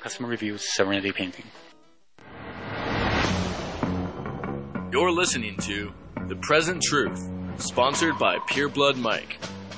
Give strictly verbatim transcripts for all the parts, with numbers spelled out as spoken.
Customer Reviews Serenity Painting. You're listening to The Present Truth, sponsored by Pure Blood Mike.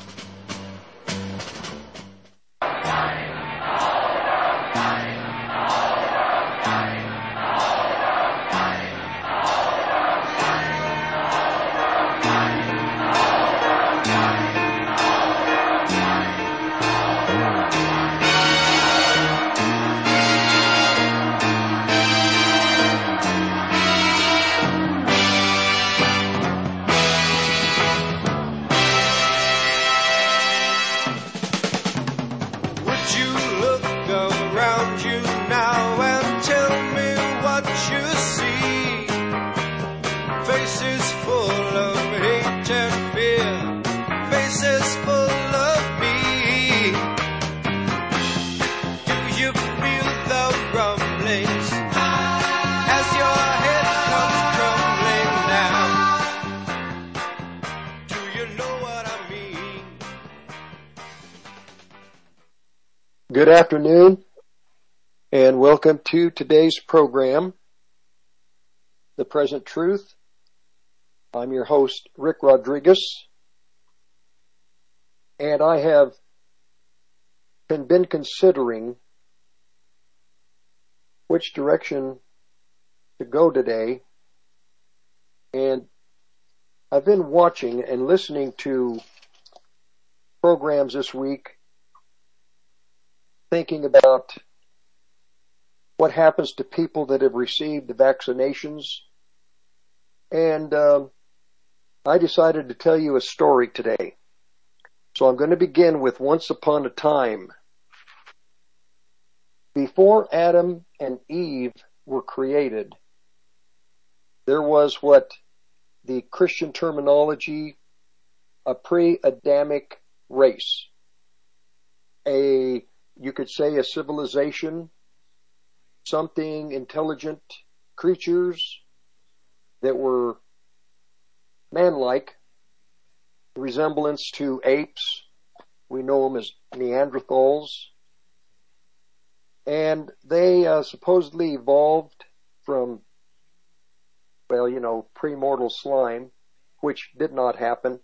Good afternoon, and welcome to today's program, The Present Truth. I'm your host, Rick Rodriguez, and I have been considering which direction to go today, and I've been watching and listening to programs this week thinking about what happens to people that have received the vaccinations. And um, I decided to tell you a story today. So I'm going to begin with once upon a time. Before Adam and Eve were created, there was what the Christian terminology, a pre-Adamic race. A You could say a civilization, something intelligent creatures that were man-like, resemblance to apes. We know them as Neanderthals. And they uh, supposedly evolved from, well, you know, premortal slime, which did not happen.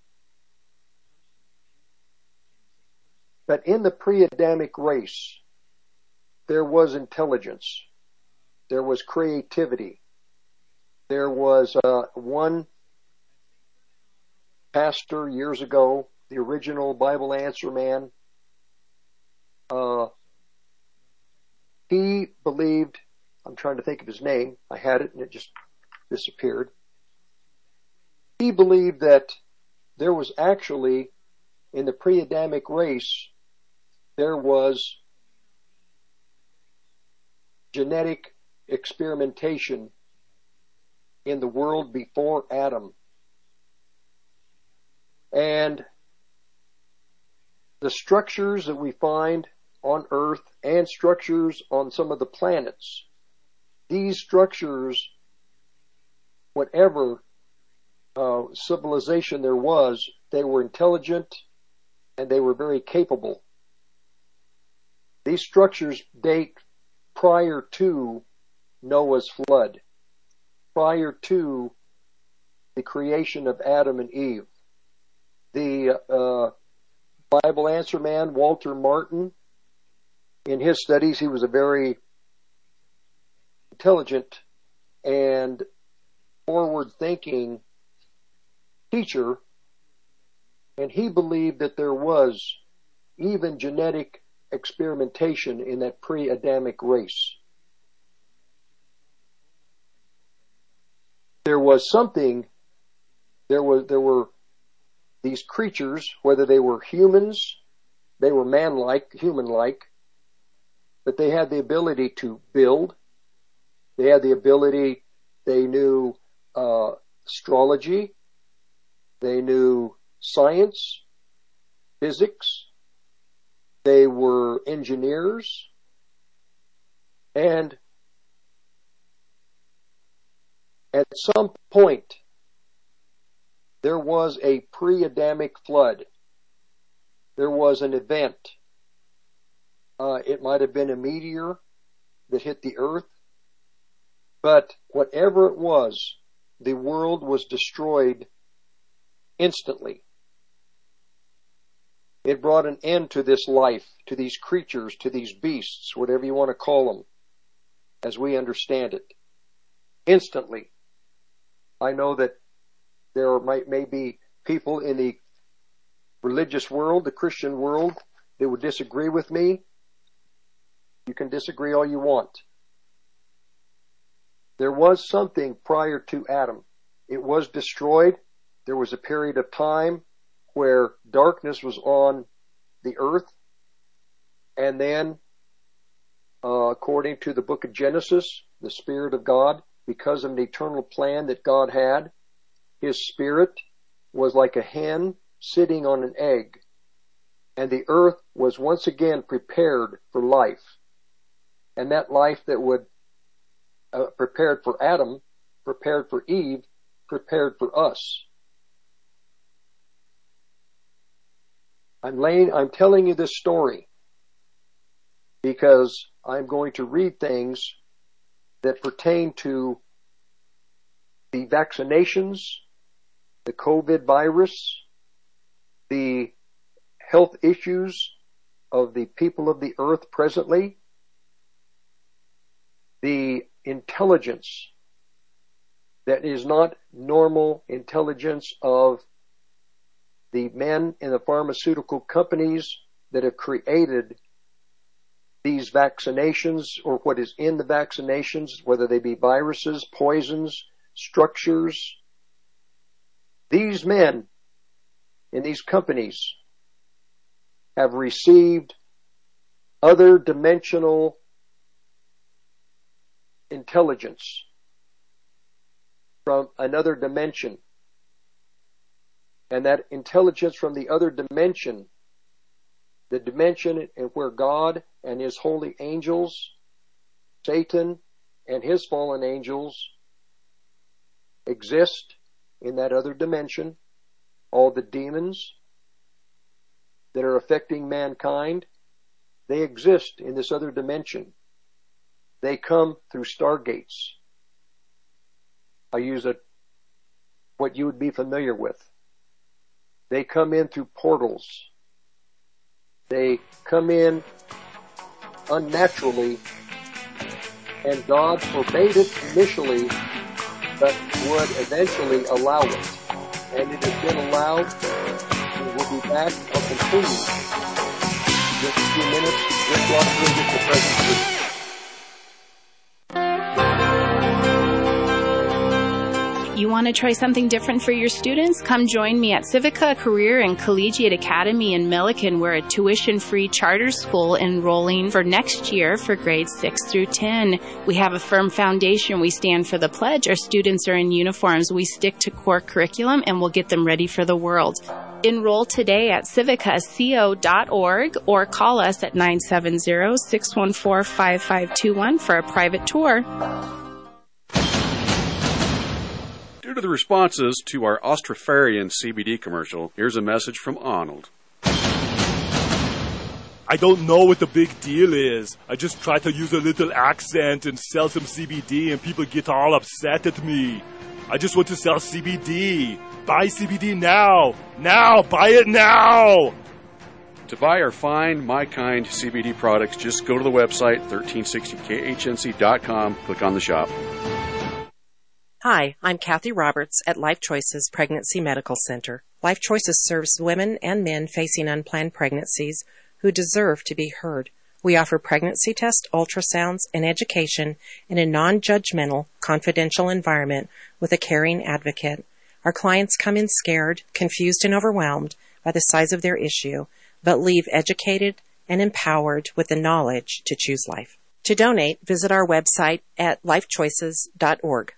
But in the pre-Adamic race, there was intelligence, there was creativity, there was uh, one pastor years ago, the original Bible Answer Man. Uh, he believed, I'm trying to think of his name, I had it and it just disappeared. He believed that there was actually, in the pre-Adamic race, there was genetic experimentation in the world before Adam. And the structures that we find on Earth and structures on some of the planets, these structures, whatever uh, civilization there was, they were intelligent and they were very capable. These structures date prior to Noah's flood, prior to the creation of Adam and Eve. The uh, Bible Answer Man, Walter Martin, in his studies, he was a very intelligent and forward-thinking teacher, and he believed that there was even genetic experimentation in that pre-Adamic race. There was something, there was, there were these creatures, whether they were humans, they were man-like, human-like, but they had the ability to build, they had the ability, they knew uh, astrology, they knew science, physics, they were engineers, and at some point there was a pre-Adamic flood. There was an event. Uh, it might have been a meteor. that hit the earth. But whatever it was, the world was destroyed instantly. It brought an end to this life, to these creatures, to these beasts, whatever you want to call them, as we understand it. Instantly. I know that there might may be people in the religious world, the Christian world, that would disagree with me. You can disagree all you want. There was something prior to Adam. It was destroyed. There was a period of time where darkness was on the earth. And then, uh, according to the book of Genesis, the Spirit of God, because of an eternal plan that God had, His Spirit was like a hen sitting on an egg. And the earth was once again prepared for life. And that life that would, uh, prepared for Adam, prepared for Eve, prepared for us. I'm laying, I'm telling you this story because I'm going to read things that pertain to the vaccinations, the COVID virus, the health issues of the people of the earth presently, the intelligence that is not normal intelligence of the men in the pharmaceutical companies that have created these vaccinations or what is in the vaccinations, whether they be viruses, poisons, structures. These men in these companies have received other dimensional intelligence from another dimension. And that intelligence from the other dimension, the dimension in where God and His holy angels, Satan and his fallen angels exist in that other dimension, all the demons that are affecting mankind, they exist in this other dimension. They come through stargates. I use a, what you would be familiar with. They come in through portals. They come in unnaturally, and God forbade it initially, but would eventually allow it. And it has been allowed, and we'll be back. I'll continue. Just a few minutes, just while we get the presentation. You want to try something different for your students? Come join me at Civica Career and Collegiate Academy in Milliken. We're a tuition-free charter school enrolling for next year for grades six through ten. We have a firm foundation. We stand for the pledge. Our students are in uniforms. We stick to core curriculum, and we'll get them ready for the world. Enroll today at civica co dot org or call us at nine seven zero, six one four, five five two one for a private tour. Due to the responses to our Austrofarian C B D commercial, here's a message from Arnold. I don't know what the big deal is. I just try to use a little accent and sell some C B D and people get all upset at me. I just want to sell C B D. Buy C B D now. Now. Buy it now. To buy our fine, My Kind C B D products, just go to the website, thirteen sixty K H N C dot com, click on the shop. Hi, I'm Kathy Roberts at Life Choices Pregnancy Medical Center. Life Choices serves women and men facing unplanned pregnancies who deserve to be heard. We offer pregnancy tests, ultrasounds, and education in a non-judgmental, confidential environment with a caring advocate. Our clients come in scared, confused, and overwhelmed by the size of their issue, but leave educated and empowered with the knowledge to choose life. To donate, visit our website at life choices dot org.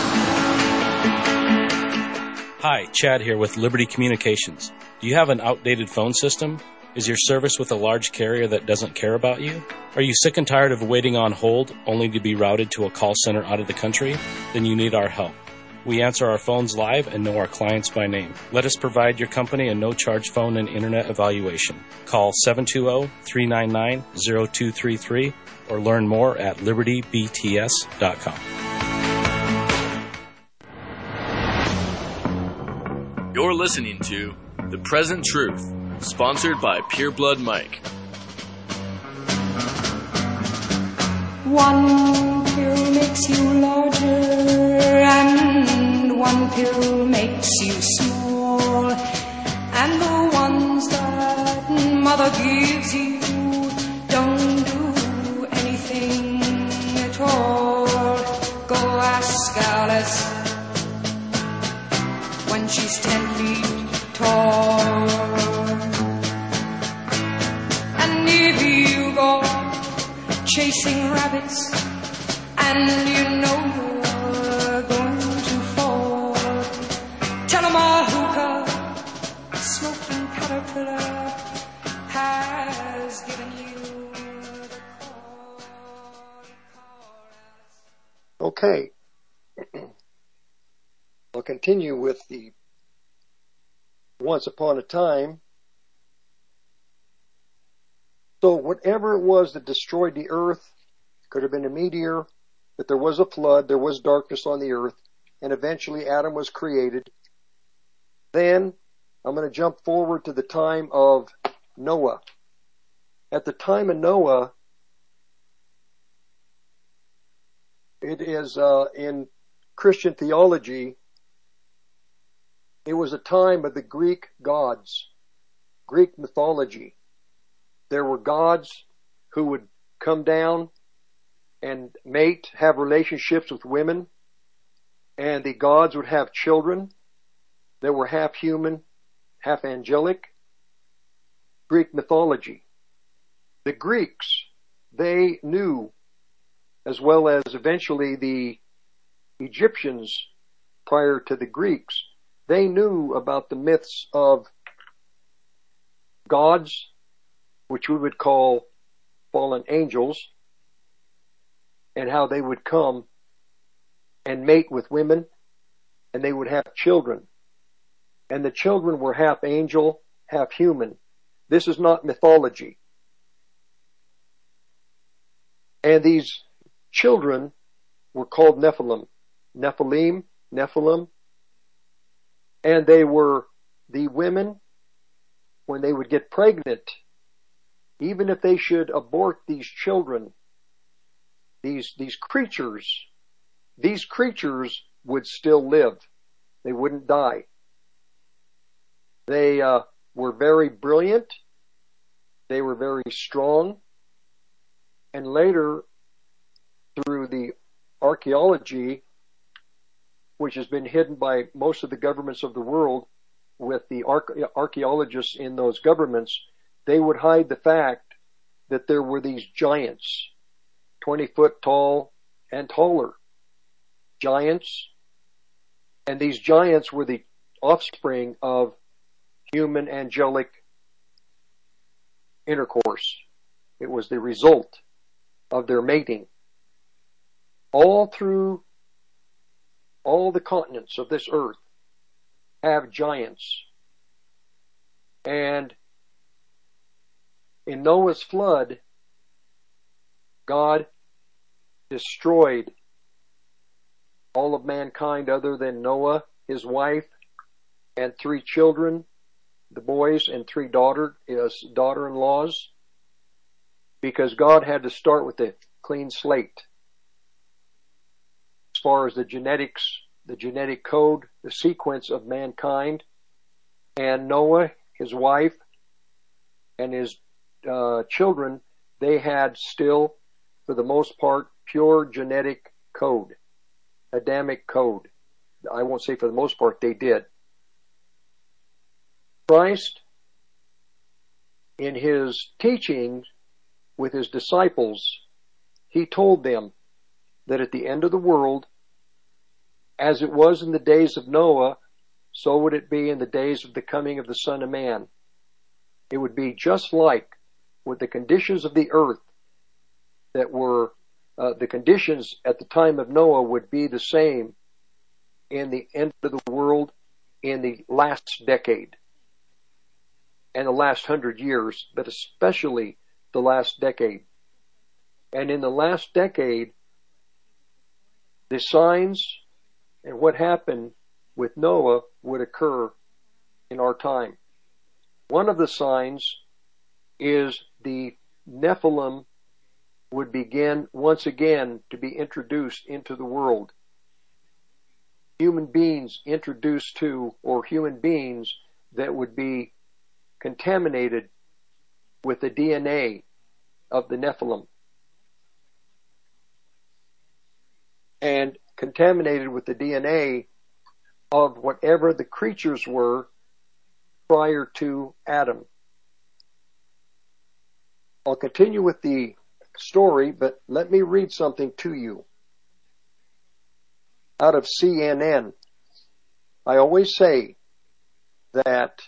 Hi, Chad here with Liberty Communications. Do you have an outdated phone system? Is your service with a large carrier that doesn't care about you? Are you sick and tired of waiting on hold only to be routed to a call center out of the country? Then you need our help. We answer our phones live and know our clients by name. Let us provide your company a no-charge phone and internet evaluation. Call seven two zero, three nine nine, zero two three three or learn more at liberty b t s dot com. You're listening to The Present Truth, sponsored by Pure Blood Mike. One pill makes you larger and one pill makes you small, and the ones that mother gives you don't do anything at all. Go ask Alice when she's ten feet tall. And if you go chasing rabbits and you know you're going to fall, tell 'em a hookah smoking caterpillar has given you the call. Okay. I'll continue with the Once Upon a Time. So whatever it was that destroyed the earth, could have been a meteor, but there was a flood, there was darkness on the earth, and eventually Adam was created. Then I'm going to jump forward to the time of Noah. At the time of Noah, it is uh, in Christian theology, it was a time of the Greek gods, Greek mythology. There were gods who would come down and mate, have relationships with women, and the gods would have children that were half human, half angelic. Greek mythology. The Greeks, they knew, as well as eventually the Egyptians prior to the Greeks, they knew about the myths of gods, which we would call fallen angels, and how they would come and mate with women, and they would have children. And the children were half angel, half human. This is not mythology. And these children were called Nephilim. Nephilim, Nephilim. And they were the women, when they would get pregnant, even if they should abort these children, these, these creatures, these creatures would still live. They wouldn't die. They uh, were very brilliant. They were very strong. And later, through the archaeology, which has been hidden by most of the governments of the world, with the archaeologists in those governments, they would hide the fact that there were these giants, twenty foot tall and taller giants, and these giants were the offspring of human angelic intercourse. It was the result of their mating. All through all the continents of this earth have giants. And in Noah's flood, God destroyed all of mankind other than Noah, his wife, and three children, the boys, and three daughter, his daughter-in-laws, because God had to start with a clean slate. As far as the genetics, the genetic code, the sequence of mankind, and Noah, his wife, and his uh, children, they had still, for the most part, pure genetic code, Adamic code. I won't say for the most part they did. Christ, in his teachings with his disciples, he told them that at the end of the world, as it was in the days of Noah, so would it be in the days of the coming of the Son of Man. It would be just like with the conditions of the earth that were, uh, the conditions at the time of Noah would be the same in the end of the world in the last decade and the last hundred years, but especially the last decade. And in the last decade, the signs and what happened with Noah would occur in our time. One of the signs is the Nephilim would begin once again to be introduced into the world. Human beings introduced to, or human beings that would be contaminated with the D N A of the Nephilim. And contaminated with the D N A of whatever the creatures were prior to Adam. I'll continue with the story, but let me read something to you out of C N N. I always say that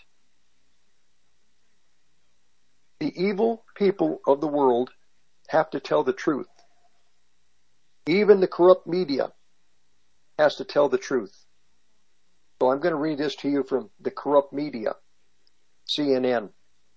the evil people of the world have to tell the truth. Even the corrupt media has to tell the truth. So I'm going to read this to you from the corrupt media, C N N.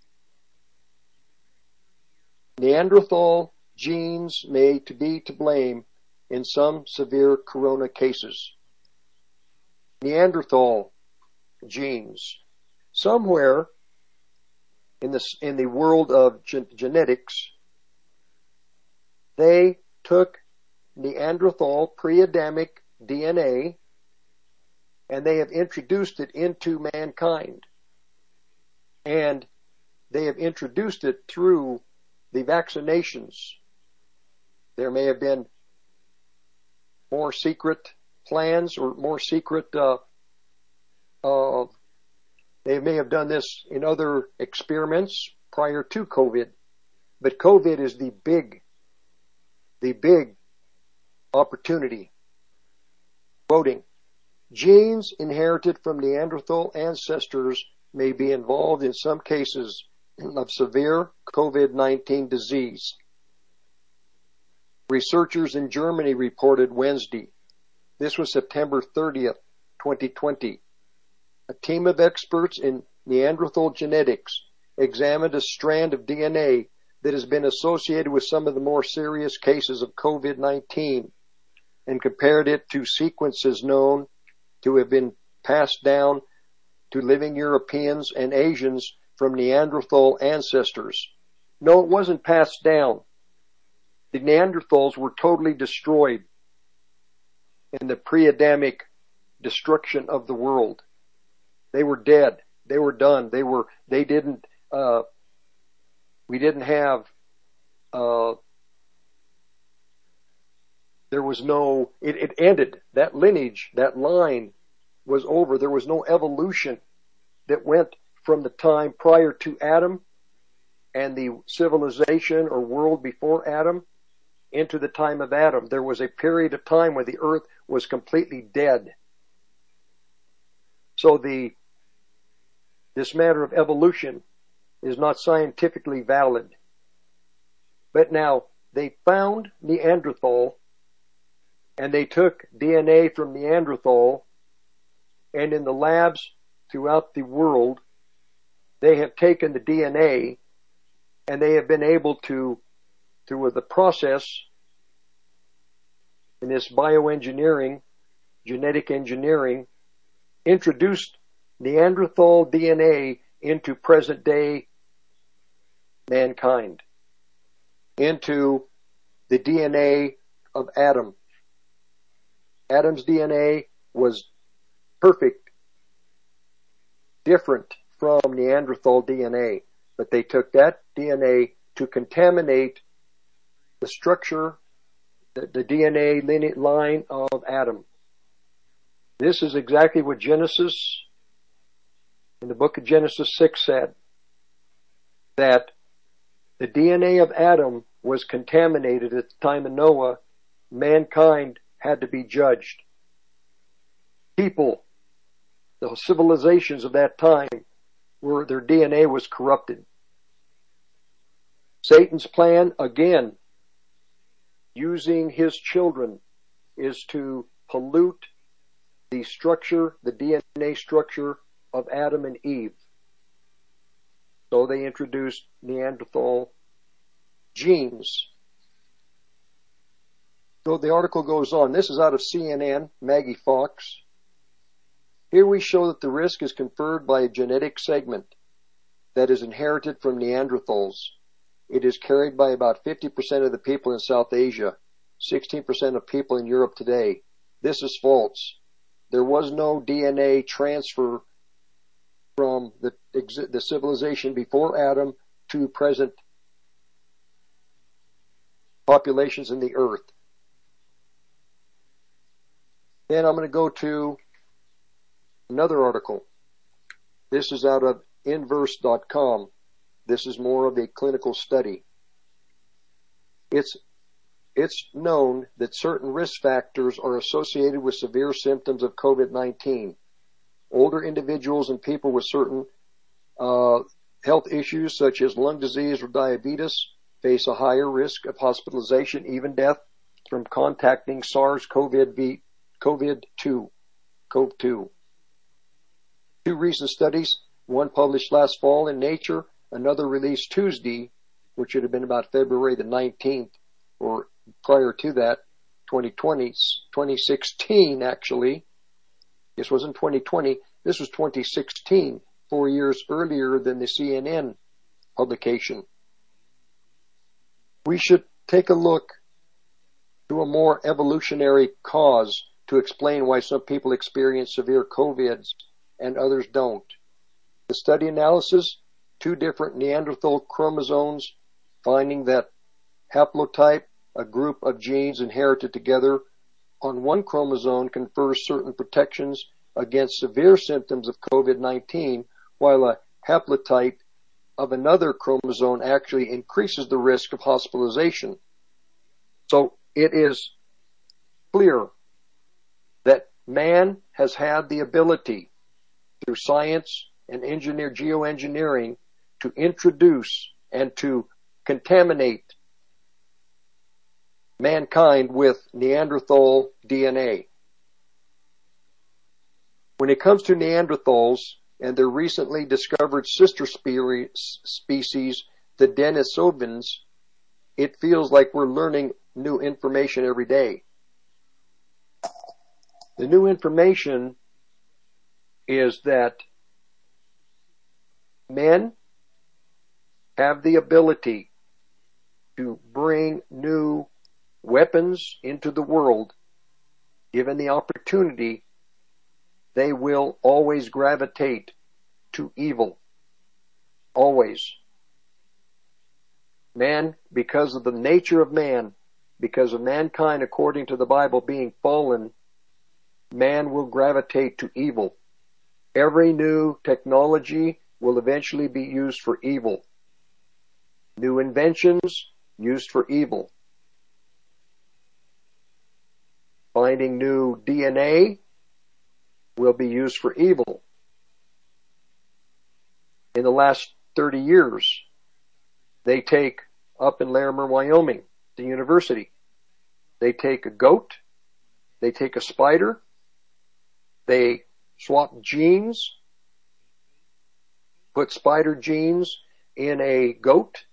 Neanderthal genes may to be to blame in some severe corona cases. Neanderthal genes. Somewhere in the, in the world of gen- genetics, they took Neanderthal pre-Adamic D N A and they have introduced it into mankind. And they have introduced it through the vaccinations. There may have been more secret plans or more secret, uh, uh, they may have done this in other experiments prior to COVID. But COVID is the big, the big opportunity. Quoting, genes inherited from Neanderthal ancestors may be involved in some cases of severe COVID nineteen disease. Researchers in Germany reported Wednesday. This was September thirtieth, twenty twenty. A team of experts in Neanderthal genetics examined a strand of D N A that has been associated with some of the more serious cases of COVID nineteen and compared it to sequences known to have been passed down to living Europeans and Asians from Neanderthal ancestors. No, it wasn't passed down. The Neanderthals were totally destroyed in the pre-Adamic destruction of the world. They were dead. They were done. They were, they didn't, uh, we didn't have, uh, there was no, it, it ended. That lineage, that line was over. There was no evolution that went from the time prior to Adam and the civilization or world before Adam into the time of Adam. There was a period of time where the earth was completely dead. So the, this matter of evolution is not scientifically valid. But now, they found Neanderthal and they took D N A from Neanderthal, and in the labs throughout the world, they have taken the D N A and they have been able to, through the process in this bioengineering, genetic engineering, introduced Neanderthal D N A into present day mankind, into the D N A of Adam. Adam's D N A was perfect, different from Neanderthal D N A, but they took that D N A to contaminate the structure, the, the D N A line of Adam. This is exactly what Genesis, in the book of Genesis six said, that the D N A of Adam was contaminated at the time of Noah. Mankind had to be judged. People, the civilizations of that time, were their D N A was corrupted. Satan's plan, again, using his children, is to pollute the structure, the D N A structure of Adam and Eve. So they introduced Neanderthal genes So the article goes on. This is out of C N N, Maggie Fox. Here we show that the risk is conferred by a genetic segment that is inherited from Neanderthals. It is carried by about fifty percent of the people in South Asia, sixteen percent of people in Europe today. This is false. There was no D N A transfer from the, the civilization before Adam to present populations in the earth. Then I'm going to go to another article. This is out of inverse dot com. This is more of a clinical study. It's, it's known that certain risk factors are associated with severe symptoms of COVID nineteen. Older individuals and people with certain uh, health issues such as lung disease or diabetes face a higher risk of hospitalization, even death, from contacting SARS-CoV two. CoV two. Two recent studies, one published last fall in Nature, another released Tuesday, which would have been about February the nineteenth, or prior to that, twenty twenty, twenty sixteen actually. This wasn't twenty twenty, this was twenty sixteen, four years earlier than the C N N publication. We should take a look to a more evolutionary cause to explain why some people experience severe COVIDs and others don't. The study analysis, two different Neanderthal chromosomes, finding that haplotype, a group of genes inherited together on one chromosome, confers certain protections against severe symptoms of COVID nineteen, while a haplotype of another chromosome actually increases the risk of hospitalization. So it is clear that man has had the ability through science and engineer geoengineering to introduce and to contaminate mankind with Neanderthal D N A. When it comes to Neanderthals and their recently discovered sister species, the Denisovans, it feels like we're learning new information every day. The new information is that men have the ability to bring new weapons into the world. Given the opportunity, they will always gravitate to evil. Always. Man, because of the nature of man, because of mankind according to the Bible being fallen, man will gravitate to evil. Every new technology will eventually be used for evil. New inventions used for evil. Finding new D N A will be used for evil. In the last thirty years, they take up in Larimer, Wyoming, the university, they take a goat, they take a spider, they swap genes, put spider genes in a goat,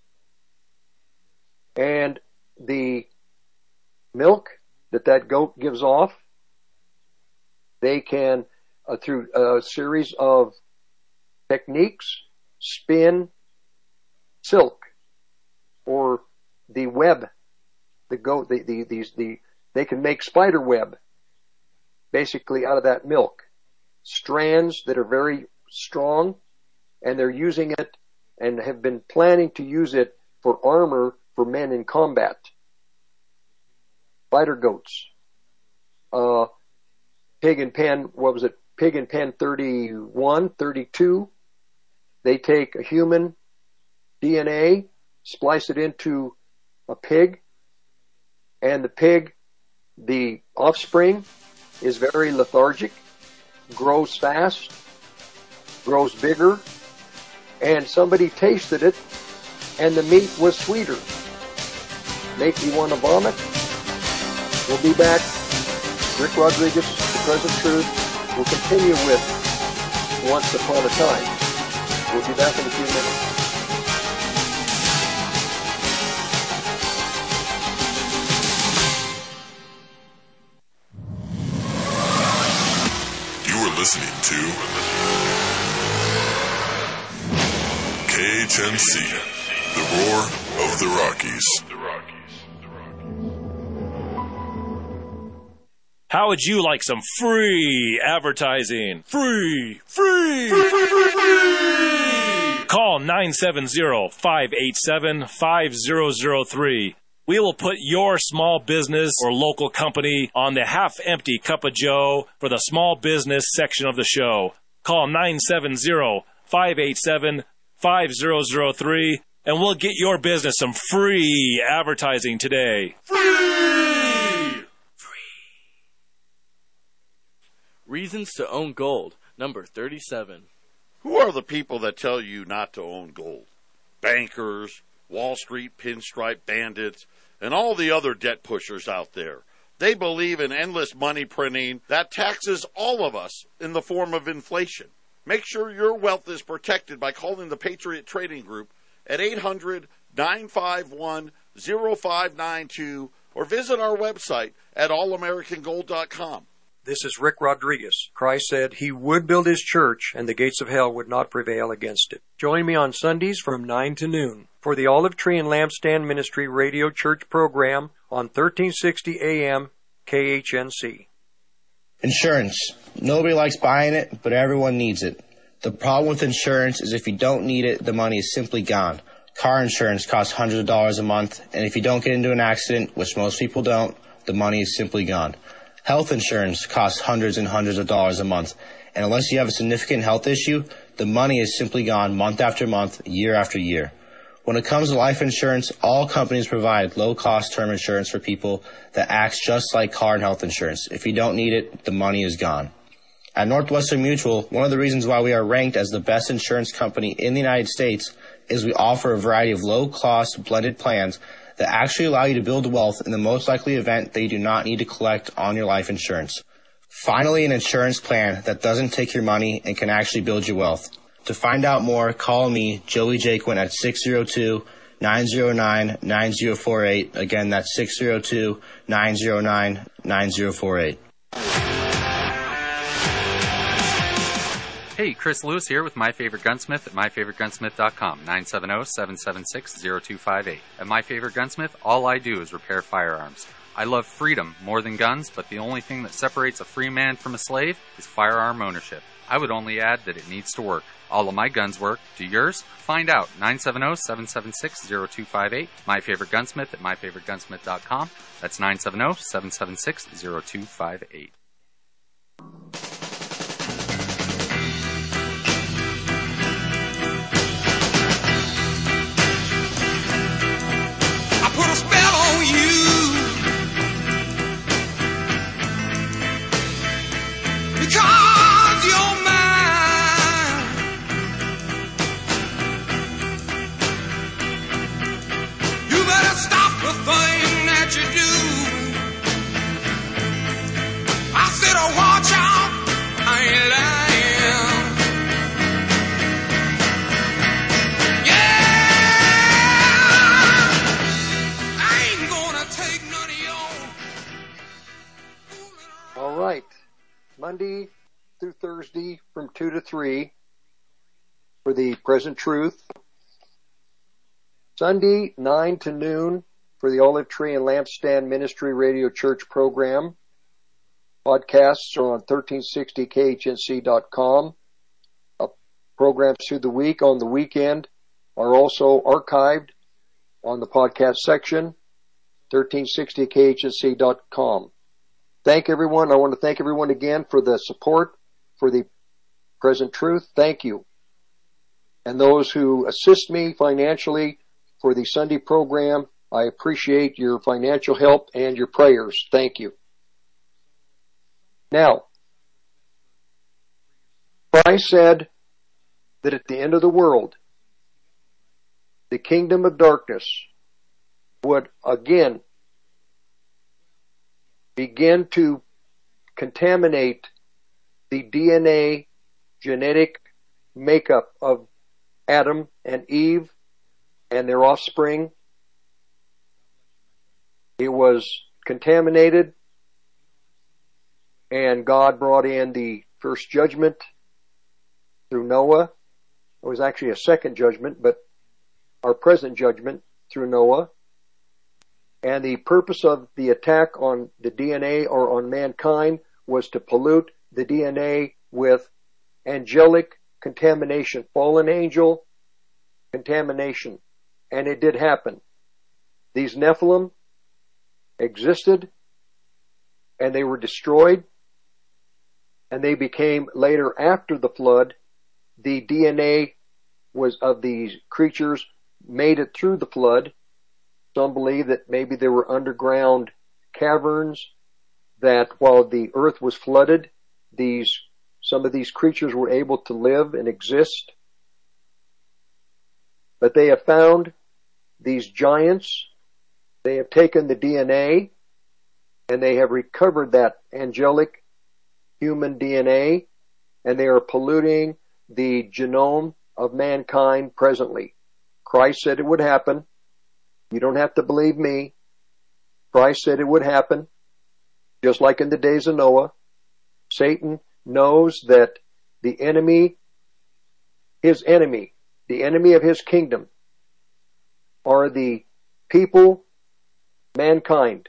and the milk that that goat gives off, they can, uh, through a series of techniques, spin silk or the web, the goat, the, the, these, the, they can make spider web basically out of that milk. Strands that are very strong, and they're using it and have been planning to use it for armor for men in combat. Spider goats. Uh, pig and pen, what was it? Pig and pen thirty-one, thirty-two. They take a human D N A, splice it into a pig, and the pig, the offspring, is very lethargic, grows fast, grows bigger, and somebody tasted it, and the meat was sweeter. Make you want to vomit? We'll be back. Rick Rodriguez, The Present Truth. We'll continue with Once Upon a Time. We'll be back in a few minutes. listening to K H N C, the roar of the Rockies. How would you like some free advertising? Free! Free! Free, free, free, free! Call nine seven zero, five eight seven, five zero zero three. We will put your small business or local company on the half-empty cup of joe for the small business section of the show. Call nine seven zero, five eight seven, five zero zero three, and we'll get your business some free advertising today. Free! Reasons to own gold, number thirty-seven. Who are the people that tell you not to own gold? Bankers, Wall Street pinstripe bandits, and all the other debt pushers out there. They believe in endless money printing that taxes all of us in the form of inflation. Make sure your wealth is protected by calling the Patriot Trading Group at eight hundred, nine five one, zero five nine two or visit our website at all american gold dot com. This is Rick Rodriguez. Christ said he would build his church and the gates of hell would not prevail against it. Join me on Sundays from nine to noon for the Olive Tree and Lampstand Ministry Radio Church program on thirteen sixty A M K H N C. Insurance. Nobody likes buying it, but everyone needs it. The problem with insurance is if you don't need it, the money is simply gone. Car insurance costs hundreds of dollars a month, and if you don't get into an accident, which most people don't, the money is simply gone. Health insurance costs hundreds and hundreds of dollars a month, and unless you have a significant health issue, the money is simply gone month after month, year after year. When it comes to life insurance, all companies provide low-cost term insurance for people that acts just like car and health insurance. If you don't need it, the money is gone. At Northwestern Mutual, one of the reasons why we are ranked as the best insurance company in the United States is we offer a variety of low-cost blended plans that actually allow you to build wealth in the most likely event that you do not need to collect on your life insurance. Finally, an insurance plan that doesn't take your money and can actually build your wealth. To find out more, call me, Joey Jaquin, at six zero two, nine zero nine, nine zero four eight. Again, that's six zero two, nine zero nine, nine zero four eight. Hey, Chris Lewis here with My Favorite Gunsmith at my favorite gunsmith dot com, nine seven zero, seven seven six, zero two five eight. At My Favorite Gunsmith, all I do is repair firearms. I love freedom more than guns, but the only thing that separates a free man from a slave is firearm ownership. I would only add that it needs to work. All of my guns work. Do yours? Find out. nine seven zero, seven seven six, zero two five eight. My Favorite Gunsmith at my favorite gunsmith dot com. That's nine seven zero, seven seven six, zero two five eight. Put a spell on you because you're mine. You better stop the thing that you do. I said, oh, watch out, I ain't lying. All right. Monday through Thursday from two to three for the Present Truth. Sunday, nine to noon for the Olive Tree and Lampstand Ministry Radio Church program. Podcasts are on thirteen sixty K H N C dot com. Uh, programs through the week on the weekend are also archived on the podcast section, thirteen sixty K H N C dot com. Thank everyone. I want to thank everyone again for the support for the Present Truth. Thank you. And those who assist me financially for the Sunday program, I appreciate your financial help and your prayers. Thank you. Now, Christ said that at the end of the world, the kingdom of darkness would again begin to contaminate the D N A genetic makeup of Adam and Eve and their offspring. It was contaminated, and God brought in the first judgment through Noah. It was actually a second judgment, but our present judgment through Noah. And the purpose of the attack on the D N A or on mankind was to pollute the D N A with angelic contamination, fallen angel contamination. And it did happen. These Nephilim existed, and they were destroyed, and they became later, after the flood, the D N A was of these creatures made it through the flood. Some believe that maybe there were underground caverns, that while the earth was flooded, these some of these creatures were able to live and exist. But they have found these giants. They have taken the D N A and they have recovered that angelic human D N A, and they are polluting the genome of mankind presently. Christ said it would happen. You don't have to believe me. Christ said it would happen, just like in the days of Noah. Satan knows that the enemy, his enemy, the enemy of his kingdom, are the people, mankind.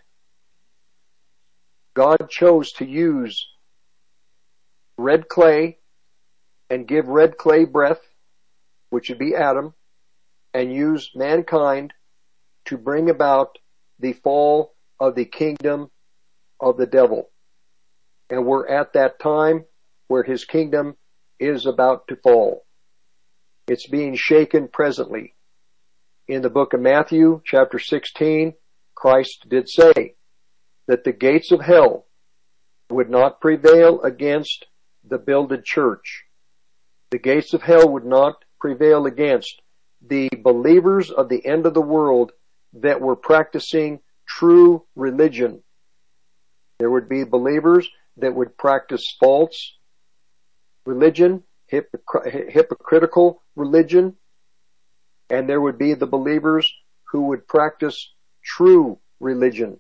God chose to use red clay and give red clay breath, which would be Adam, and use mankind to bring about the fall of the kingdom of the devil. And we're at that time where his kingdom is about to fall. It's being shaken presently. In the book of Matthew, chapter sixteen, Christ did say that the gates of hell would not prevail against the builded church. The gates of hell would not prevail against the believers of the end of the world that were practicing true religion. There would be believers that would practice false religion, hypocr- hypocritical religion, and there would be the believers who would practice true religion.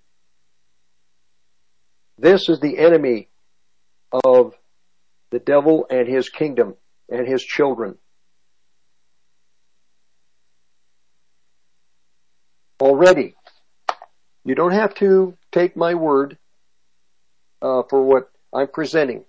This is the enemy of the devil and his kingdom and his children. Already, you don't have to take my word uh, for what I'm presenting.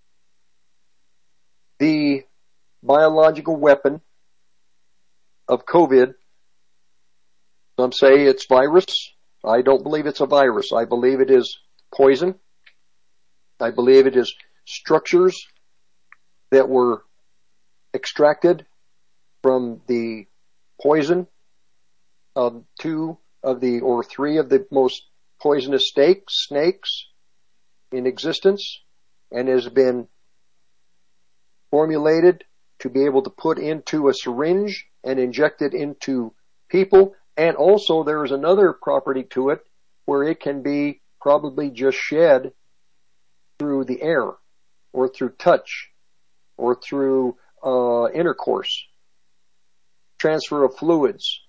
The biological weapon of COVID, some say it's virus. I don't believe it's a virus. I believe it is poison. I believe it is structures that were extracted from the poison of two of the, or three of the most poisonous snakes, snakes in existence, and has been formulated to be able to put into a syringe and inject it into people. And also there is another property to it where it can be probably just shed through the air or through touch or through uh, intercourse, transfer of fluids.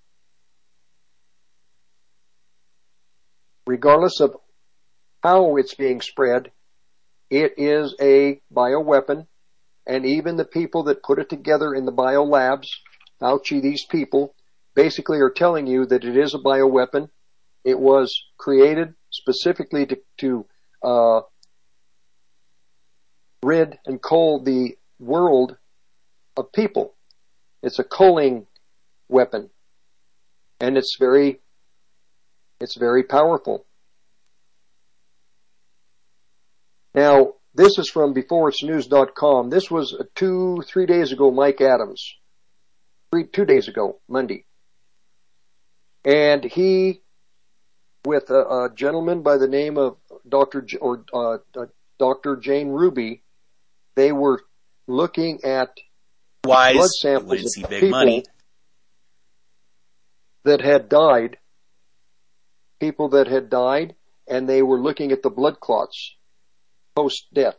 Regardless of how it's being spread, it is a bioweapon, and even the people that put it together in the biolabs, Fauci, these people, basically are telling you that it is a bioweapon. It was created specifically to, to uh, rid and cull the world of people. It's a culling weapon, and it's very It's very powerful. Now, this is from before it's news dot com. This was two, three days ago, Mike Adams. Three, two days ago, Monday. And he, with a, a gentleman by the name of Doctor J- or uh, uh, Doctor Jane Ruby, they were looking at Wise, blood samples Lindsay, of big people money. that had died. People that had died, and they were looking at the blood clots post-death.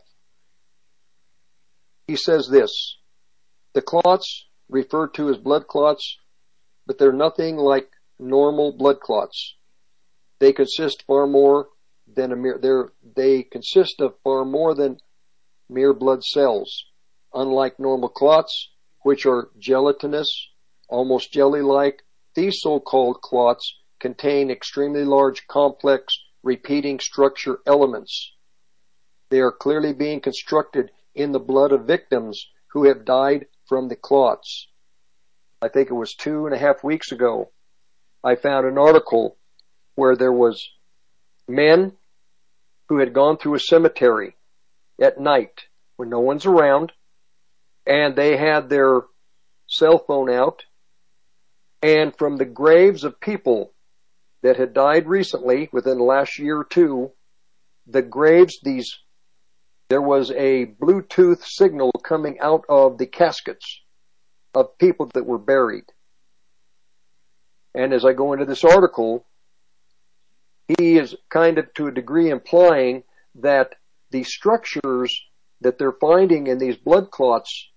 He says this: the clots referred to as blood clots, but they're nothing like normal blood clots. They consist far more than a mere, they're, they consist of far more than mere blood cells. Unlike normal clots, which are gelatinous, almost jelly-like, these so-called clots contain extremely large, complex, repeating structure elements. They are clearly being constructed in the blood of victims who have died from the clots. I think it was two and a half weeks ago, I found an article where there was men who had gone through a cemetery at night when no one's around, and they had their cell phone out, and from the graves of people that had died recently, within the last year or two, the graves, these, there was a Bluetooth signal coming out of the caskets of people that were buried. And as I go into this article, he is kind of to a degree implying that the structures that they're finding in these blood clots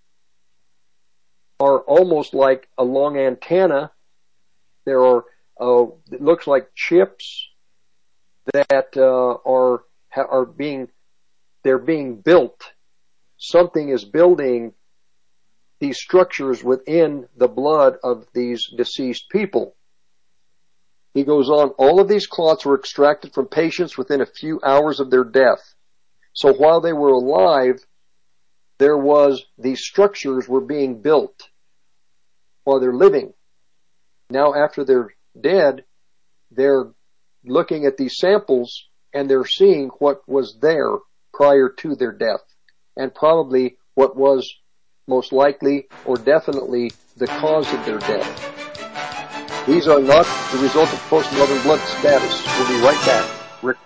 are almost like a long antenna. There are, uh, it looks like chips that uh, are are being, they're being built. Something is building these structures within the blood of these deceased people. He goes on, all of these clots were extracted from patients within a few hours of their death. So while they were alive, there was, these structures were being built while they're living. Now after they're dead, they're looking at these samples and they're seeing what was there prior to their death, and probably what was most likely or definitely the cause of their death. These are not the result of postmortem blood status. We'll be right back. Rick.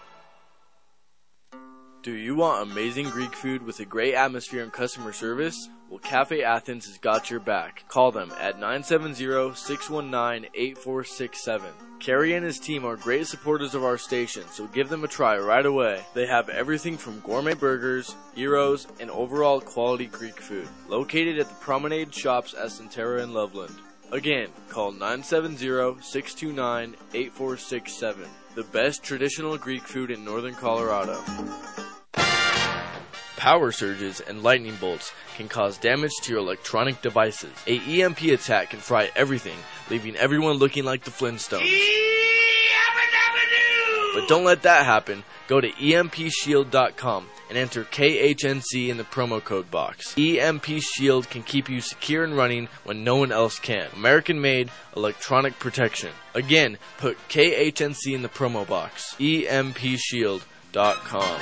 Do you want amazing Greek food with a great atmosphere and customer service? Well, Cafe Athens has got your back. Call them at nine seven zero, six one nine, eight four six seven. Carrie and his team are great supporters of our station, so give them a try right away. They have everything from gourmet burgers, gyros, and overall quality Greek food. Located at the Promenade Shops at Centera in Loveland. Again, call nine seven zero, six two nine, eight four six seven. The best traditional Greek food in northern Colorado. Power surges and lightning bolts can cause damage to your electronic devices. A E M P attack can fry everything, leaving everyone looking like the Flintstones. But don't let that happen. Go to E M P shield dot com and enter K H N C in the promo code box. E M P Shield can keep you secure and running when no one else can. American-made electronic protection. Again, put K H N C in the promo box. E M P shield dot com.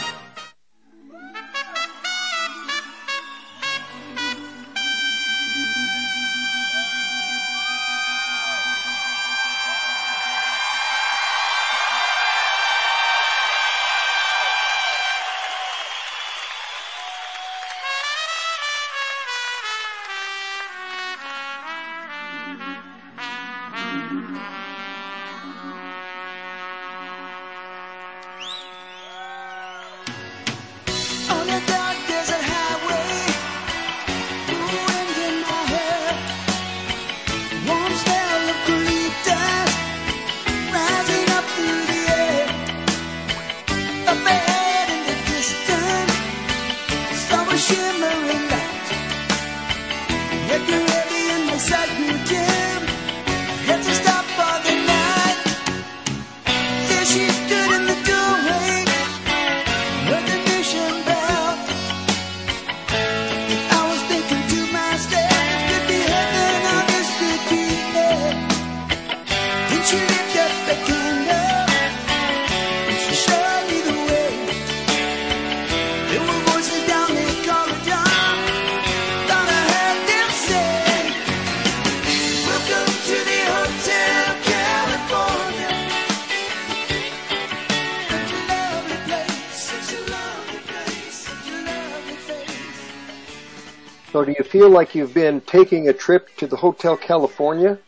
So do you feel like you've been taking a trip to the Hotel California?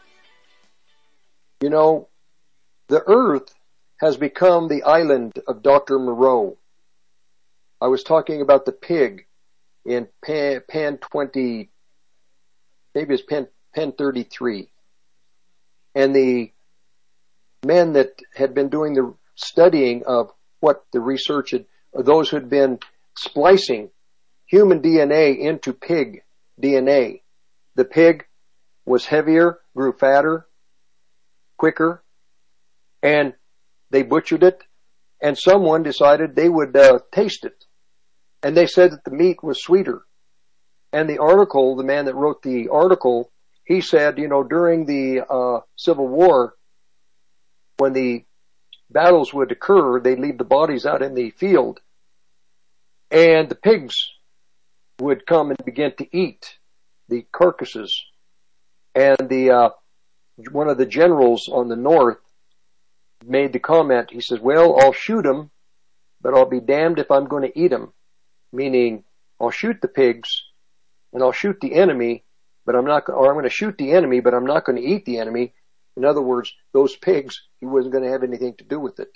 You know, the Earth has become the island of Doctor Moreau. I was talking about the pig in Pan, Pan twenty, maybe it's Pan, Pan thirty-three. And the men that had been doing the studying of what the research had, those who had been splicing human D N A into pig D N A. The pig was heavier, grew fatter, quicker, and they butchered it, and someone decided they would uh, taste it. And they said that the meat was sweeter. And the article, the man that wrote the article, he said, you know, during the uh, Civil War, when the battles would occur, they'd leave the bodies out in the field, and the pigs would come and begin to eat the carcasses. And the uh, one of the generals on the north made the comment, he says, well, I'll shoot them, but I'll be damned if I'm going to eat them. Meaning, I'll shoot the pigs, and I'll shoot the enemy, but I'm not, or I'm going to shoot the enemy, but I'm not going to eat the enemy. In other words, those pigs, he wasn't going to have anything to do with it.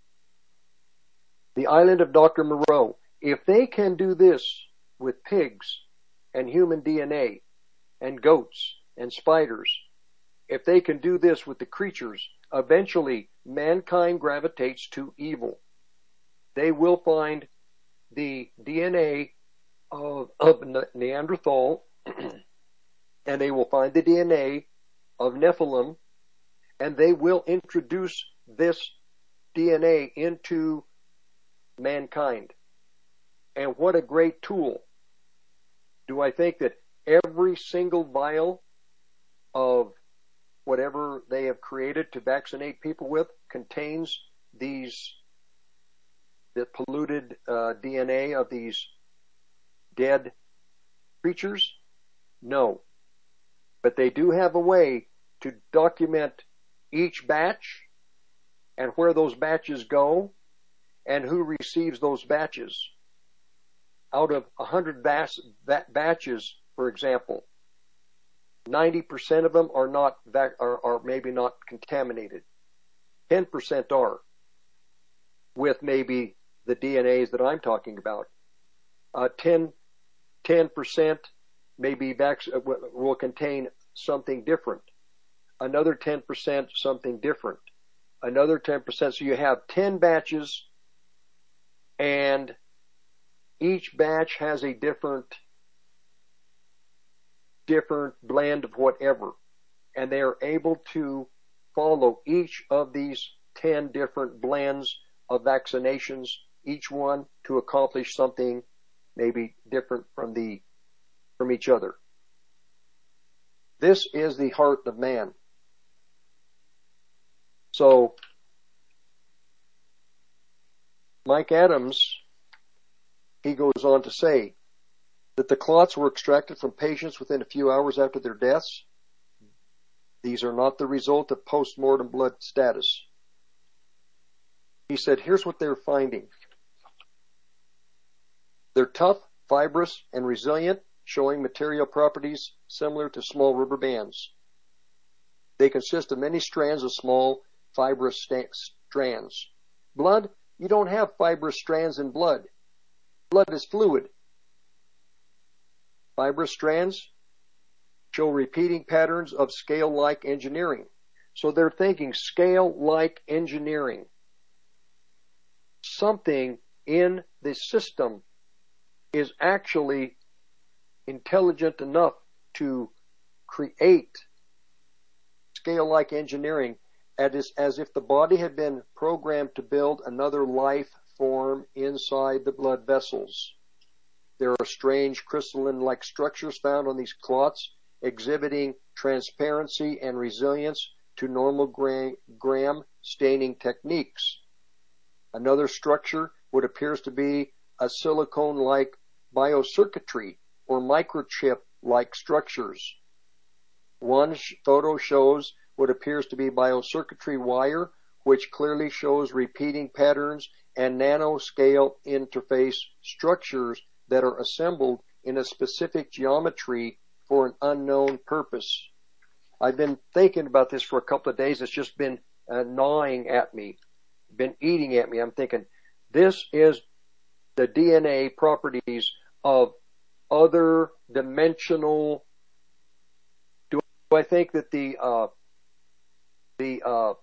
The island of Doctor Moreau, if they can do this with pigs and human D N A and goats and spiders, if they can do this with the creatures, eventually mankind gravitates to evil. They will find the D N A of, of Neanderthal, and they will find the D N A of Nephilim, and they will introduce this D N A into mankind. And what a great tool. Do I think that every single vial of whatever they have created to vaccinate people with contains these, the polluted uh, D N A of these dead creatures? No. But they do have a way to document each batch and where those batches go and who receives those batches. Out of one hundred bas- batches, for example, ninety percent of them are not vac- are, are maybe not contaminated. ten percent are, with maybe the D N As that I'm talking about. Uh, ten percent maybe vac- will contain something different. Another ten percent something different. Another ten percent. So you have ten batches, and each batch has a different different blend of whatever. And they are able to follow each of these ten different blends of vaccinations, each one to accomplish something maybe different from the from each other. This is the heart of man. So, Mike Adams, he goes on to say that the clots were extracted from patients within a few hours after their deaths. These are not the result of post-mortem blood status. He said, here's what they're finding. They're tough, fibrous, and resilient, showing material properties similar to small rubber bands. They consist of many strands of small, fibrous st- strands. Blood, you don't have fibrous strands in blood. Blood is fluid. Fibrous strands show repeating patterns of scale-like engineering. So they're thinking scale-like engineering. Something in the system is actually intelligent enough to create scale-like engineering as, as if the body had been programmed to build another life form inside the blood vessels. There are strange crystalline-like structures found on these clots, exhibiting transparency and resilience to normal gram staining techniques. Another structure would appears to be a silicone-like biocircuitry or microchip-like structures. One photo shows what appears to be biocircuitry wire, which clearly shows repeating patterns and nanoscale interface structures that are assembled in a specific geometry for an unknown purpose. I've been thinking about this for a couple of days. It's just been uh, gnawing at me, been eating at me. I'm thinking, this is the D N A properties of other dimensional. Do I think that the uh, the uh,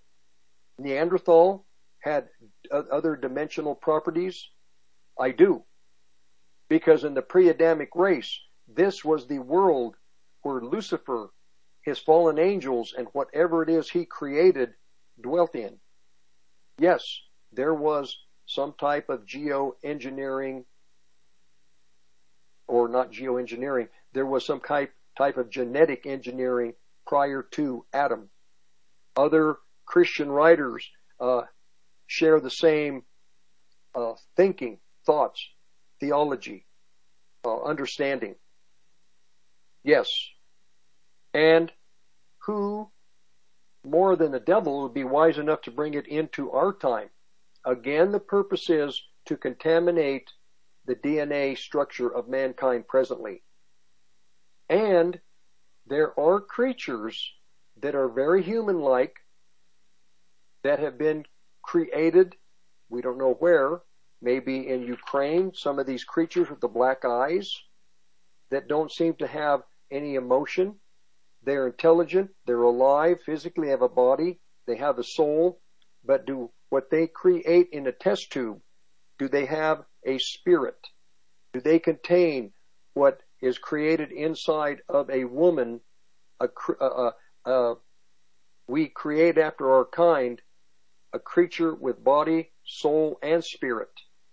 Neanderthal had other dimensional properties? I do. Because in the pre-Adamic race, this was the world where Lucifer, his fallen angels, and whatever it is he created dwelt in. Yes, there was some type of geoengineering, or not geoengineering, there was some type, type of genetic engineering prior to Adam. Other Christian writers uh, share the same uh, thinking, thoughts, theology, uh, understanding. Yes. And who, more than the devil, would be wise enough to bring it into our time? Again, the purpose is to contaminate the D N A structure of mankind presently. And there are creatures that are very human-like that have been created, we don't know where, maybe in Ukraine, some of these creatures with the black eyes that don't seem to have any emotion. They're intelligent, they're alive, physically have a body, they have a soul, but do what they create in a test tube, do they have a spirit? Do they contain what is created inside of a woman? A, a, a, a, we create after our kind a creature with body, soul, and spirit.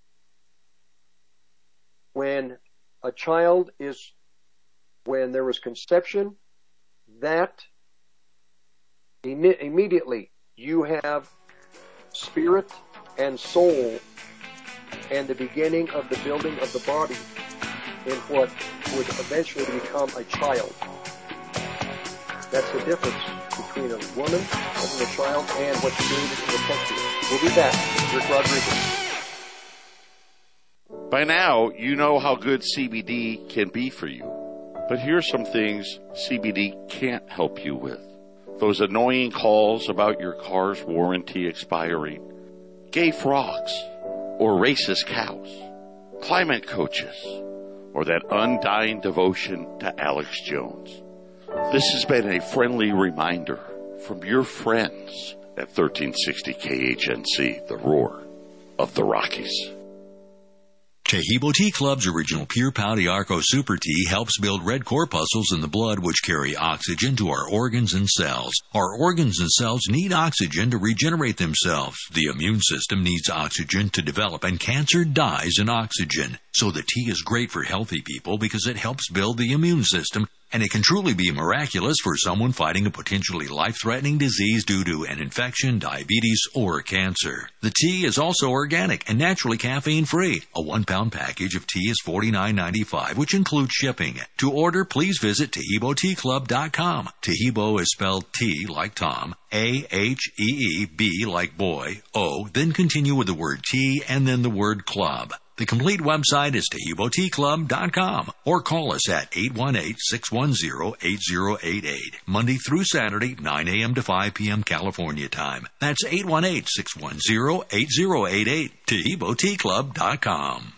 When a child is, when there was conception, that Im- immediately you have spirit and soul and the beginning of the building of the body in what would eventually become a child. That's the difference between a woman having a child and what's created in the test tube. We'll be back. Rick Rodriguez. By now, you know how good C B D can be for you. But here's some things C B D can't help you with. Those annoying calls about your car's warranty expiring, gay frogs, or racist cows, climate coaches, or that undying devotion to Alex Jones. This has been a friendly reminder from your friends at thirteen sixty K H N C, the roar of the Rockies. Tahibo Tea Club's original Pure Pau d'Arco Super Tea helps build red corpuscles in the blood which carry oxygen to our organs and cells. Our organs and cells need oxygen to regenerate themselves. The immune system needs oxygen to develop, and cancer dies in oxygen. So the tea is great for healthy people because it helps build the immune system, and it can truly be miraculous for someone fighting a potentially life-threatening disease due to an infection, diabetes, or cancer. The tea is also organic and naturally caffeine-free. A one-pound package of tea is forty-nine ninety-five, which includes shipping. To order, please visit Tahibo Tea Club dot com. Tahibo is spelled T like Tom, A H E E B like boy, O, then continue with the word tea and then the word club. The complete website is Tahibo Tea Club dot com, or call us at eight one eight, six one zero, eight zero eight eight, Monday through Saturday, nine a.m. to five p.m. California time. That's eight one eight, six one zero, eight zero eight eight, Tahibo Tea Club dot com.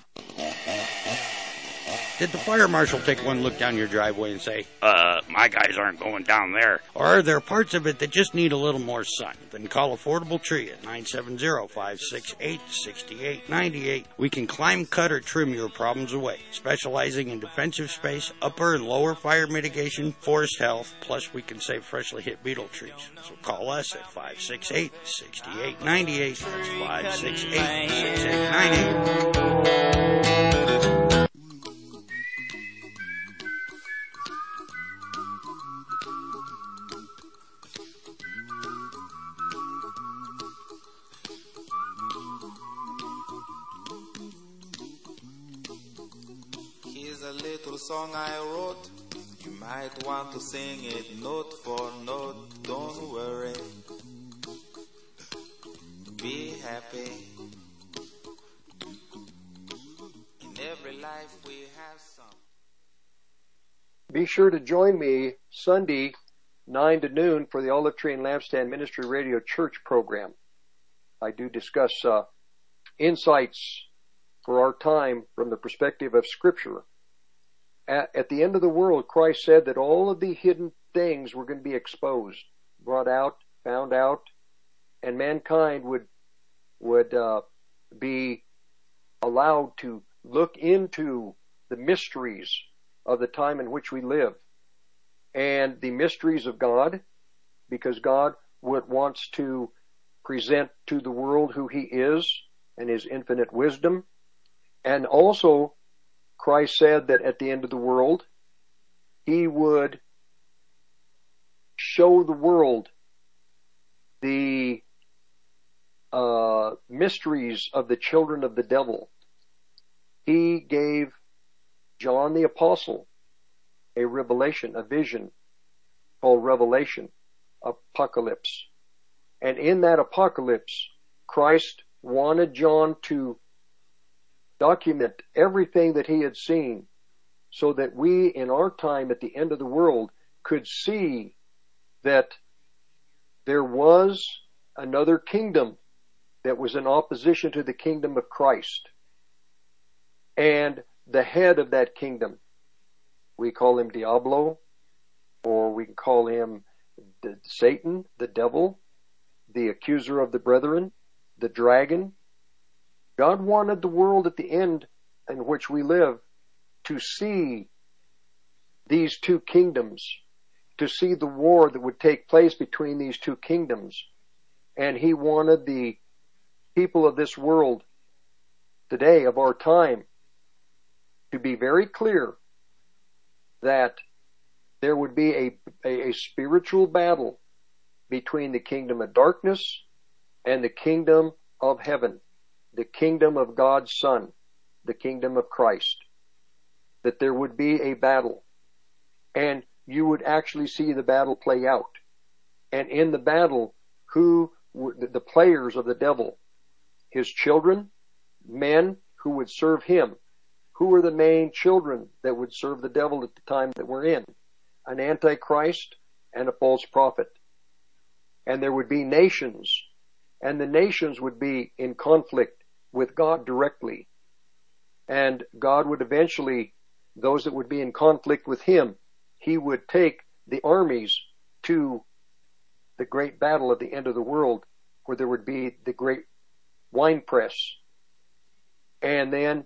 Did the fire marshal take one look down your driveway and say, Uh, my guys aren't going down there? Or are there parts of it that just need a little more sun? Then call Affordable Tree at nine seven zero, five six eight, six eight nine eight. We can climb, cut, or trim your problems away. Specializing in defensive space, upper and lower fire mitigation, forest health, plus we can save freshly hit beetle trees. So call us at five six eight, six eight nine eight. That's five six eight, six eight nine eight. Song I wrote, you might want to sing it note for note. Don't worry, be happy. In every life we have some. Be sure to join me Sunday, nine to noon, for the Olive Tree and Lampstand Ministry Radio Church program. I do discuss uh, insights for our time from the perspective of Scripture. At, at the end of the world, Christ said that all of the hidden things were going to be exposed, brought out, found out, and mankind would would uh, be allowed to look into the mysteries of the time in which we live and the mysteries of God, because God would, wants to present to the world who He is and His infinite wisdom. And also, Christ said that at the end of the world, He would show the world the uh, mysteries of the children of the devil. He gave John the Apostle a revelation, a vision called Revelation, Apocalypse. And in that apocalypse, Christ wanted John to document everything that he had seen so that we in our time at the end of the world could see that there was another kingdom that was in opposition to the kingdom of Christ. And the head of that kingdom, we call him Diablo, or we can call him the Satan, the devil, the accuser of the brethren, the dragon. God wanted the world at the end in which we live to see these two kingdoms, to see the war that would take place between these two kingdoms. And He wanted the people of this world today, of our time, to be very clear that there would be a, a, a spiritual battle between the kingdom of darkness and the kingdom of heaven, the kingdom of God's Son, the kingdom of Christ. That there would be a battle, and you would actually see the battle play out. And in the battle, who were the players of the devil? His children, men who would serve him. Who were the main children that would serve the devil at the time that we're in? An antichrist and a false prophet. And there would be nations, and the nations would be in conflict with God directly. And God would eventually, those that would be in conflict with Him, He would take the armies to the great battle at the end of the world, where there would be the great winepress. And then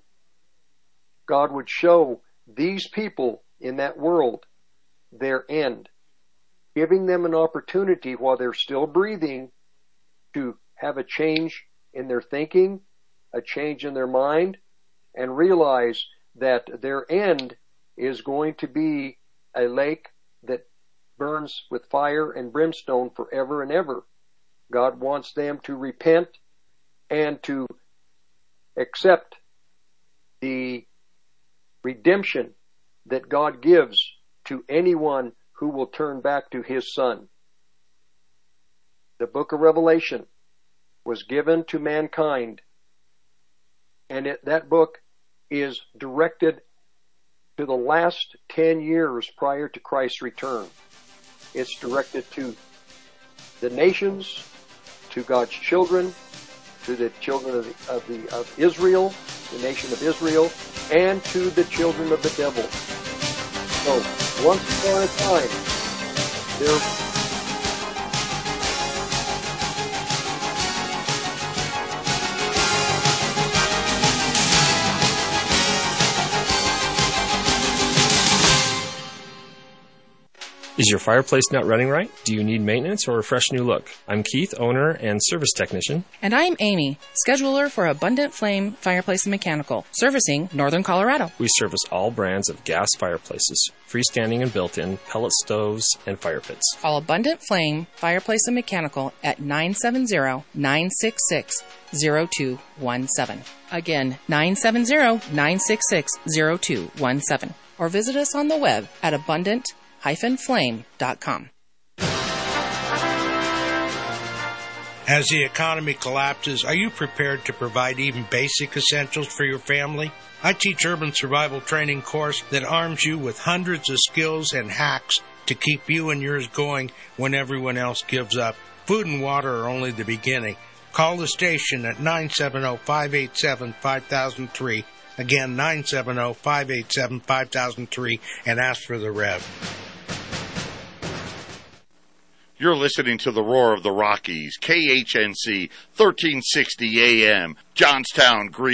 God would show these people in that world their end, giving them an opportunity while they're still breathing to have a change in their thinking, a change in their mind, and realize that their end is going to be a lake that burns with fire and brimstone forever and ever. God wants them to repent and to accept the redemption that God gives to anyone who will turn back to His Son. The book of Revelation was given to mankind, and it, that book is directed to the last ten years prior to Christ's return. It's directed to the nations, to God's children, to the children of, the, of, the, of Israel, the nation of Israel, and to the children of the devil. So, once upon a time, there Is your fireplace not running right? Do you need maintenance or a fresh new look? I'm Keith, owner and service technician. And I'm Amy, scheduler for Abundant Flame Fireplace and Mechanical, servicing Northern Colorado. We service all brands of gas fireplaces, freestanding and built-in, pellet stoves, and fire pits. Call Abundant Flame Fireplace and Mechanical at nine seven zero, nine six six, zero two one seven. Again, nine seven zero, nine six six, zero two one seven. Or visit us on the web at abundant flame dot com. As the economy collapses, are you prepared to provide even basic essentials for your family? I teach Urban Survival Training course that arms you with hundreds of skills and hacks to keep you and yours going when everyone else gives up. Food and water are only the beginning. Call the station at nine seven zero, five eight seven, five thousand three. Again, nine seven zero, five eight seven, five thousand three, and ask for the Rev. You're listening to the Roar of the Rockies, K H N C, thirteen sixty A M, Johnstown, Green.